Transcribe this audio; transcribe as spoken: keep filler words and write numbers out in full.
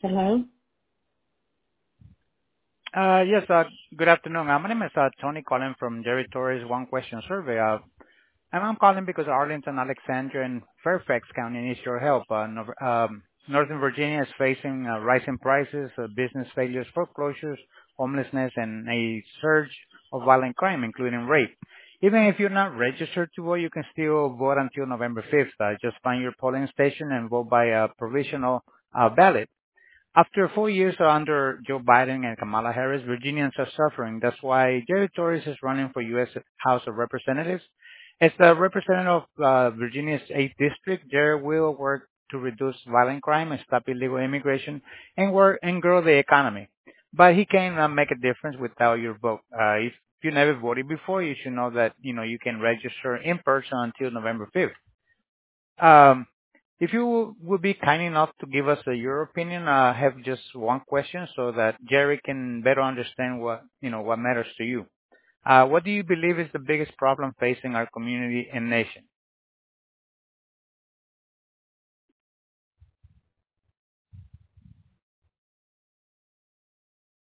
Hello? Uh Yes, uh good afternoon. Uh My name is uh Tony calling from Jerry Torres One Question Survey. Uh and I'm calling because Arlington, Alexandria, and Fairfax County needs your help. Uh Nor- um Northern Virginia is facing uh rising prices, uh business failures, foreclosures, homelessness, and a surge of violent crime, including rape. Even if you're not registered to vote, you can still vote until November fifth. Uh Just find your polling station and vote by a provisional uh ballot. After four years under Joe Biden and Kamala Harris, Virginians are suffering. That's why Jerry Torres is running for U S. House of Representatives. As the representative of uh, Virginia's eighth District, Jerry will work to reduce violent crime and stop illegal immigration and work and grow the economy. But he can uh, make a difference without your vote. Uh, if you never voted before, you should know that you know you can register in person until November fifth. Um, if you would be kind enough to give us uh, your opinion, I have just one question so that Jerry can better understand what, you know, what matters to you. Uh, what do you believe is the biggest problem facing our community and nation?